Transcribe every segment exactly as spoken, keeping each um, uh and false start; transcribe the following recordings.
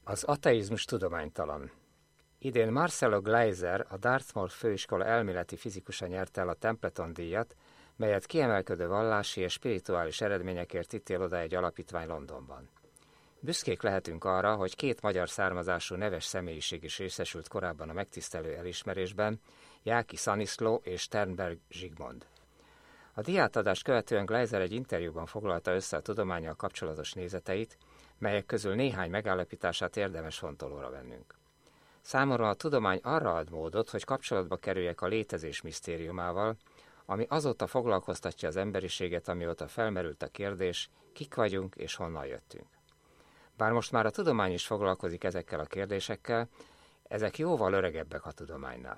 Az ateizmus tudománytalan. Idén Marcelo Gleiser, a Dartmouth főiskola elméleti fizikusa nyerte el a Templeton-díjat, melyet kiemelkedő vallási és spirituális eredményekért ítél oda egy alapítvány Londonban. Büszkék lehetünk arra, hogy két magyar származású neves személyiség is részesült korábban a megtisztelő elismerésben, Jáki Szaniszló és Sternberg Zsigmond. A díjátadást követően Gleiser egy interjúban foglalta össze a tudománnyal kapcsolatos nézeteit, melyek közül néhány megállapítását érdemes fontolóra vennünk. Számomra a tudomány arra ad módot, hogy kapcsolatba kerüljek a létezés misztériumával, ami azóta foglalkoztatja az emberiséget, amióta felmerült a kérdés, kik vagyunk és honnan jöttünk. Bár most már a tudomány is foglalkozik ezekkel a kérdésekkel, ezek jóval öregebbek a tudománynál.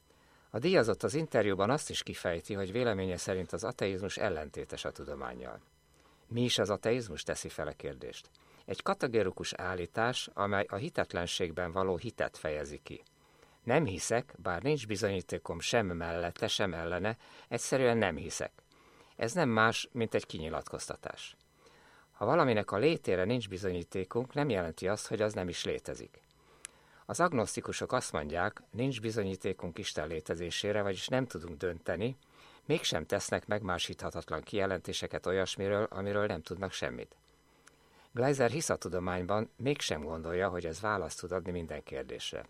A díjazott az interjúban azt is kifejti, hogy véleménye szerint az ateizmus ellentétes a tudománnyal. Mi is az ateizmus, teszi fel a kérdést? Egy kategorikus állítás, amely a hitetlenségben való hitet fejezi ki. Nem hiszek, bár nincs bizonyítékom sem mellette, sem ellene, egyszerűen nem hiszek. Ez nem más, mint egy kinyilatkoztatás. Ha valaminek a létére nincs bizonyítékunk, nem jelenti azt, hogy az nem is létezik. Az agnosztikusok azt mondják, nincs bizonyítékunk Isten létezésére, vagyis nem tudunk dönteni, mégsem tesznek megmásíthatatlan kijelentéseket olyasmiről, amiről nem tudnak semmit. Gleiser hisz a tudományban, mégsem gondolja, hogy ez választ tud adni minden kérdésre.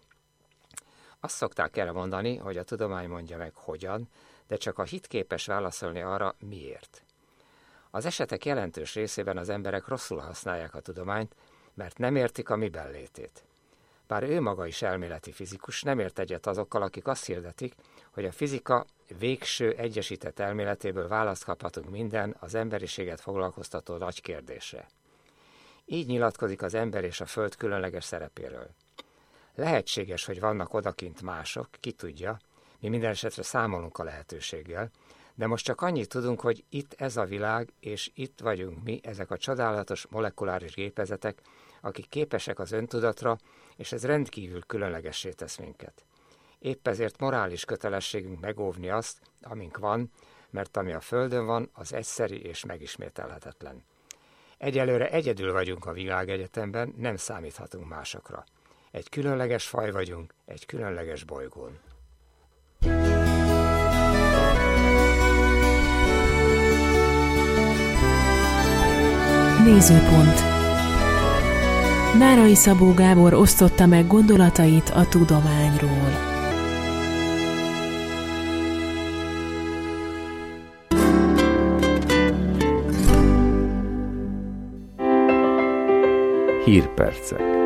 Azt szokták erre mondani, hogy a tudomány mondja meg hogyan, de csak a hit képes válaszolni arra, miért. Az esetek jelentős részében az emberek rosszul használják a tudományt, mert nem értik a miben létét. Bár ő maga is elméleti fizikus, nem ért egyet azokkal, akik azt hirdetik, hogy a fizika végső egyesített elméletéből választ kaphatunk minden az emberiséget foglalkoztató nagy kérdésre. Így nyilatkozik az ember és a föld különleges szerepéről. Lehetséges, hogy vannak odakint mások, ki tudja, mi minden esetre számolunk a lehetőséggel, de most csak annyit tudunk, hogy itt ez a világ, és itt vagyunk mi, ezek a csodálatos molekuláris gépezetek, akik képesek az öntudatra, és ez rendkívül különlegessé tesz minket. Épp ezért morális kötelességünk megóvni azt, amink van, mert ami a Földön van, az egyszeri és megismételhetetlen. Egyelőre egyedül vagyunk a világegyetemben, nem számíthatunk másokra. Egy különleges faj vagyunk, egy különleges bolygón. Nézőpont. Nárai Szabó Gábor osztotta meg gondolatait a tudományról. Hírpercek.